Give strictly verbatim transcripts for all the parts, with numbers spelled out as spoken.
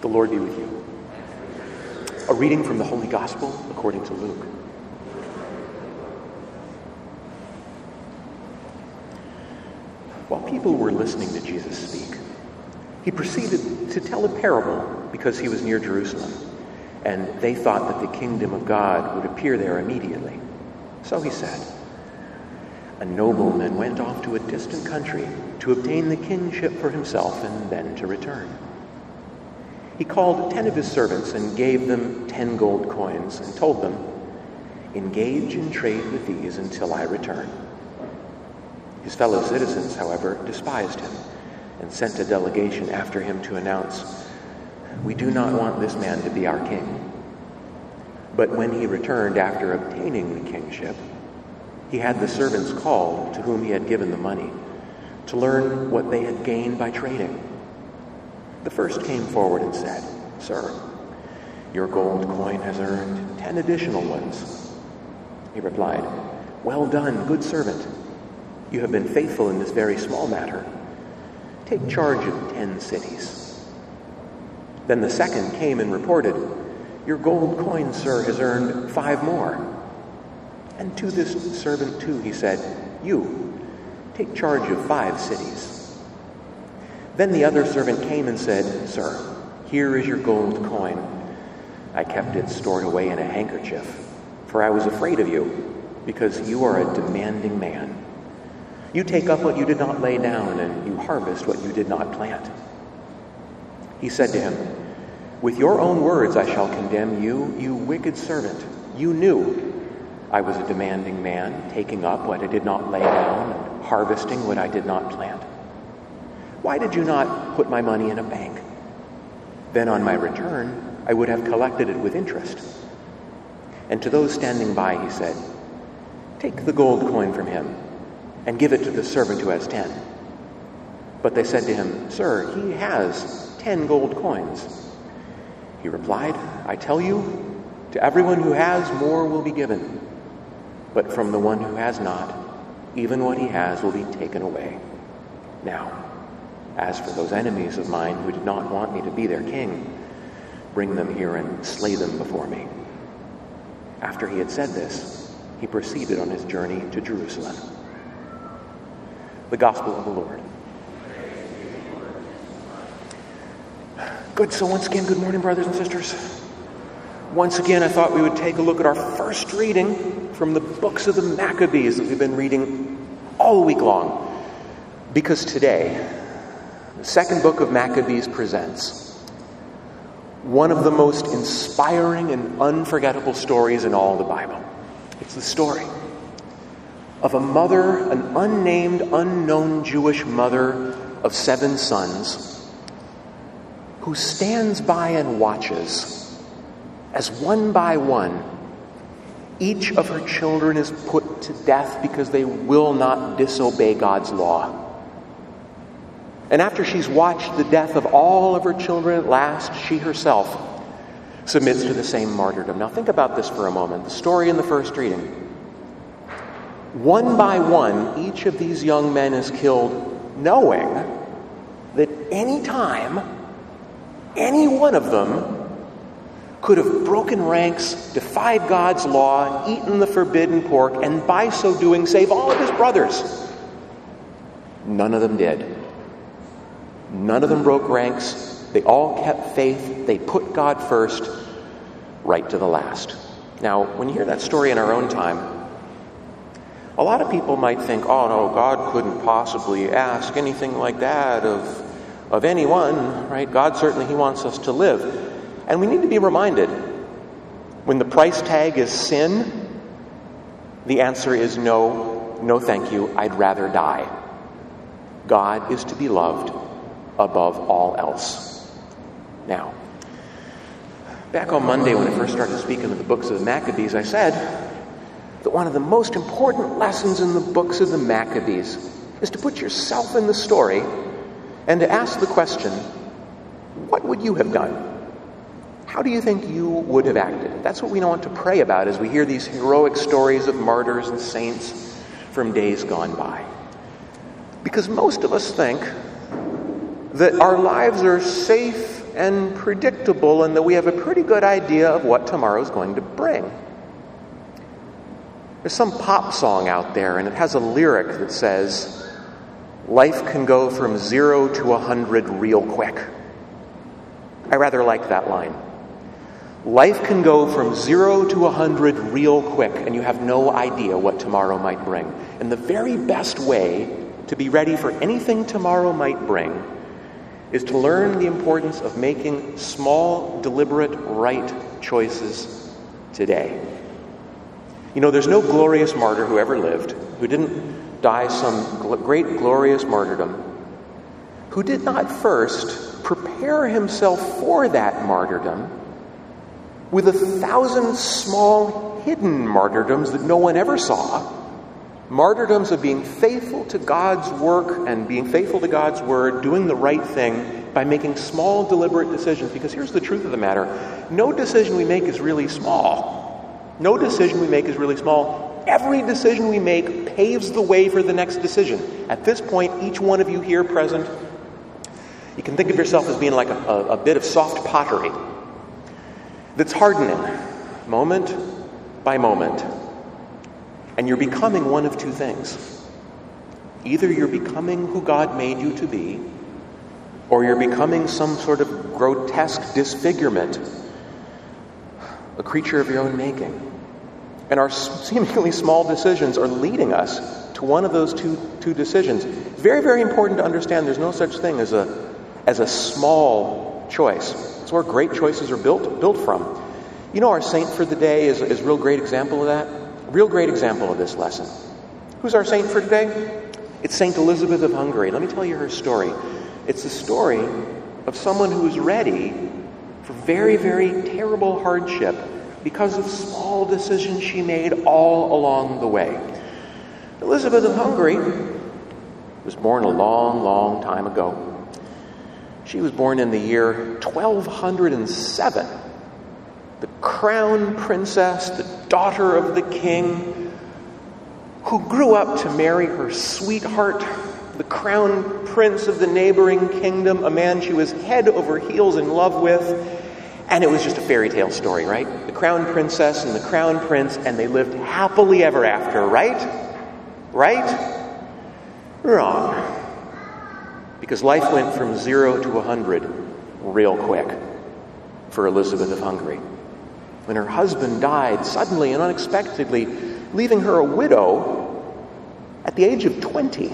The Lord be with you. A reading from the Holy Gospel according to Luke. While people were listening to Jesus speak, he proceeded to tell a parable because he was near Jerusalem, and they thought that the kingdom of God would appear there immediately. So he said, "A nobleman went off to a distant country to obtain the kingship for himself and then to return. He called ten of his servants and gave them ten gold coins and told them, 'Engage in trade with these until I return.' His fellow citizens, however, despised him and sent a delegation after him to announce, 'We do not want this man to be our king.' But when he returned after obtaining the kingship, he had the servants called to whom he had given the money to learn what they had gained by trading. The first came forward and said, 'Sir, your gold coin has earned ten additional ones.' He replied, 'Well done, good servant. You have been faithful in this very small matter. Take charge of ten cities.' Then the second came and reported, 'Your gold coin, sir, has earned five more.' And to this servant too he said, 'You, take charge of five cities.' Then the other servant came and said, 'Sir, here is your gold coin. I kept it stored away in a handkerchief, for I was afraid of you, because you are a demanding man. You take up what you did not lay down, and you harvest what you did not plant.' He said to him, 'With your own words I shall condemn you, you wicked servant. You knew I was a demanding man, taking up what I did not lay down, and harvesting what I did not plant. Why did you not put my money in a bank? Then on my return, I would have collected it with interest.' And to those standing by he said, 'Take the gold coin from him and give it to the servant who has ten.' But they said to him, 'Sir, he has ten gold coins.' He replied, 'I tell you, to everyone who has, more will be given. But from the one who has not, even what he has will be taken away. Now, as for those enemies of mine who did not want me to be their king, bring them here and slay them before me.' After he had said this, he proceeded on his journey to Jerusalem." The Gospel of the Lord. Good, so once again, good morning, brothers and sisters. Once again, I thought we would take a look at our first reading from the books of the Maccabees that we've been reading all week long. Because today, the second book of Maccabees presents one of the most inspiring and unforgettable stories in all the Bible. It's the story of a mother, an unnamed, unknown Jewish mother of seven sons, who stands by and watches as one by one each of her children is put to death because they will not disobey God's law. And after she's watched the death of all of her children, at last she herself submits to the same martyrdom. Now think about this for a moment. The story in the first reading. One by one, each of these young men is killed, knowing that any time, any one of them could have broken ranks, defied God's law, eaten the forbidden pork, and by so doing save all of his brothers. None of them did. None of them broke ranks. They all kept faith. They put God first, right to the last. Now, when you hear that story in our own time, a lot of people might think, oh no, God couldn't possibly ask anything like that of, of anyone, right? God certainly, he wants us to live. And we need to be reminded, when the price tag is sin, the answer is no, no thank you, I'd rather die. God is to be loved above all else. Now, back on Monday when I first started speaking of the books of the Maccabees, I said that one of the most important lessons in the books of the Maccabees is to put yourself in the story and to ask the question, what would you have done? How do you think you would have acted? That's what we want to pray about as we hear these heroic stories of martyrs and saints from days gone by. Because most of us think that our lives are safe and predictable, and that we have a pretty good idea of what tomorrow's going to bring. There's some pop song out there, and it has a lyric that says, "Life can go from zero to a hundred real quick." I rather like that line. Life can go from zero to a hundred real quick, and you have no idea what tomorrow might bring. And the very best way to be ready for anything tomorrow might bring is to learn the importance of making small, deliberate, right choices today. You know, there's no glorious martyr who ever lived, who didn't die some gl- great glorious martyrdom, who did not first prepare himself for that martyrdom with a thousand small hidden martyrdoms that no one ever saw. Martyrdoms of being faithful to God's work and being faithful to God's word, doing the right thing by making small, deliberate decisions. Because here's the truth of the matter. No decision we make is really small. No decision we make is really small. Every decision we make paves the way for the next decision. At this point, each one of you here present, you can think of yourself as being like a, a, a bit of soft pottery that's hardening moment by moment. And you're becoming one of two things. Either you're becoming who God made you to be, or you're becoming some sort of grotesque disfigurement, a creature of your own making. And our seemingly small decisions are leading us to one of those two, two decisions. It's very, very important to understand there's no such thing as a, as a small choice. It's where great choices are built, built from. You know, our saint for the day is, is a real great example of that. A real great example of this lesson. Who's our saint for today? It's Saint Elizabeth of Hungary. Let me tell you her story. It's the story of someone who was ready for very, very terrible hardship because of small decisions she made all along the way. Elizabeth of Hungary was born a long, long time ago. She was born in the year twelve oh seven. The crown princess, the daughter of the king, who grew up to marry her sweetheart, the crown prince of the neighboring kingdom, a man she was head over heels in love with. And it was just a fairy tale story, right? The crown princess and the crown prince, and they lived happily ever after, right? Right? Wrong. Because life went from zero to a hundred real quick for Elizabeth of Hungary. When her husband died suddenly and unexpectedly, leaving her a widow at the age of twenty.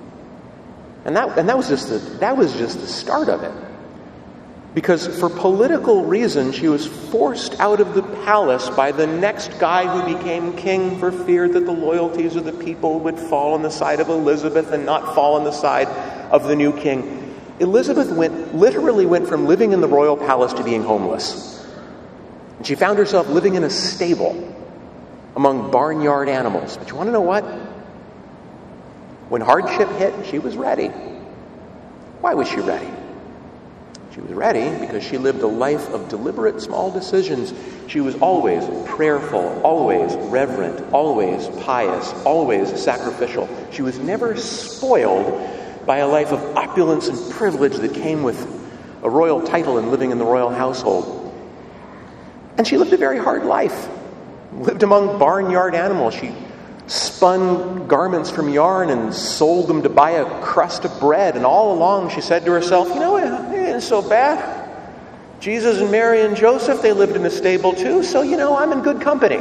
And that and that was just the that was just the start of it. Because for political reasons, she was forced out of the palace by the next guy who became king for fear that the loyalties of the people would fall on the side of Elizabeth and not fall on the side of the new king. Elizabeth went literally went from living in the royal palace to being homeless. And she found herself living in a stable among barnyard animals. But you want to know what? When hardship hit, she was ready. Why was she ready? She was ready because she lived a life of deliberate small decisions. She was always prayerful, always reverent, always pious, always sacrificial. She was never spoiled by a life of opulence and privilege that came with a royal title and living in the royal household. And she lived a very hard life. Lived among barnyard animals. She spun garments from yarn and sold them to buy a crust of bread. And all along she said to herself, you know, it ain't so bad. Jesus and Mary and Joseph, they lived in a stable too, so, you know, I'm in good company.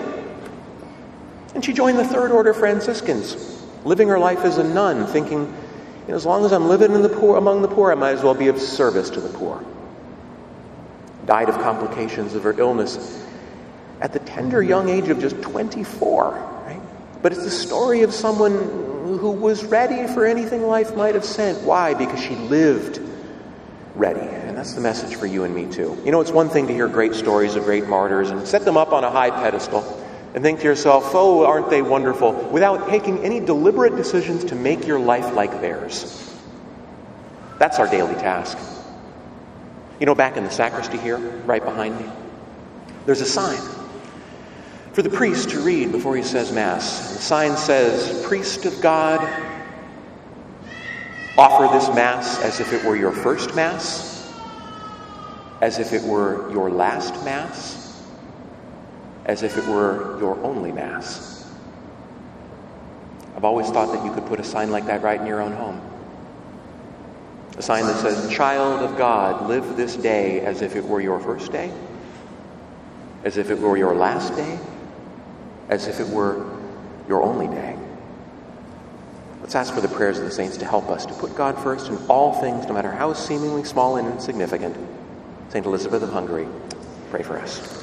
And she joined the Third Order Franciscans, living her life as a nun, thinking, you know, as long as I'm living in the poor, among the poor, I might as well be of service to the poor. Died of complications of her illness at the tender young age of just twenty-four, right? But it's the story of someone who was ready for anything life might have sent. Why? Because she lived ready. And that's the message for you and me too. You know, it's one thing to hear great stories of great martyrs and set them up on a high pedestal and think to yourself, oh, aren't they wonderful, without taking any deliberate decisions to make your life like theirs. That's our daily task. You know, back in the sacristy here, right behind me, there's a sign for the priest to read before he says Mass. The sign says, "Priest of God, offer this Mass as if it were your first Mass. as if it were your last Mass, as if it were your only Mass. I've always thought that you could put a sign like that right in your own home. A sign that says, "Child of God, live this day as if it were your first day, as if it were your last day, as if it were your only day." Let's ask for the prayers of the saints to help us to put God first in all things, no matter how seemingly small and insignificant. Saint Elizabeth of Hungary, pray for us.